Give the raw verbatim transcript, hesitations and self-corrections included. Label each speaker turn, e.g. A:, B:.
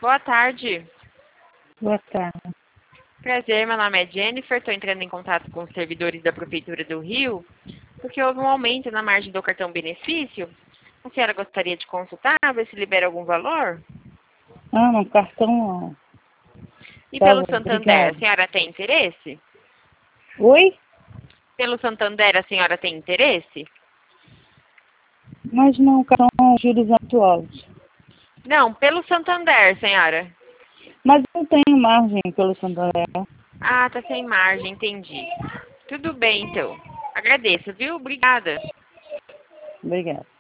A: Boa tarde.
B: Boa tarde.
A: Prazer, meu nome é Jennifer, estou entrando em contato com os servidores da Prefeitura do Rio, porque houve um aumento na margem do cartão benefício. A senhora gostaria de consultar, ver se libera algum valor?
B: Ah, no cartão não.
A: E
B: Tá,
A: pelo Santander, a
B: obrigada.
A: senhora tem interesse?
B: Oi?
A: Pelo Santander, a senhora tem interesse?
B: Mas não, cartão juros atuais.
A: Não, pelo Santander, senhora.
B: Mas eu tenho margem pelo Santander.
A: Ah, tá sem margem, entendi. Tudo bem, então. Agradeço, viu? Obrigada.
B: Obrigada.